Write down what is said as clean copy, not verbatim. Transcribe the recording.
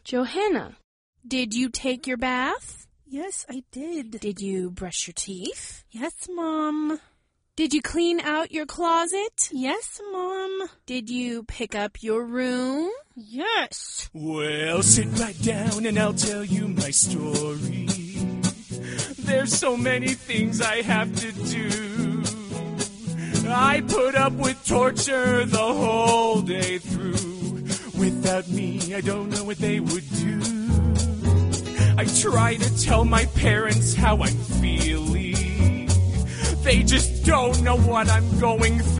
Johanna, did you take your bath? Yes, I did. Did you brush your teeth? Yes, Mom. Did you clean out your closet? Yes, Mom. Did you pick up your room? Yes. Well, sit right down and I'll tell you my story. There's so many things I have to do. I put up with torture the whole day through. Without me, I don't know what they would do. I try to tell my parents how I'm feeling. They just don't know what I'm going through.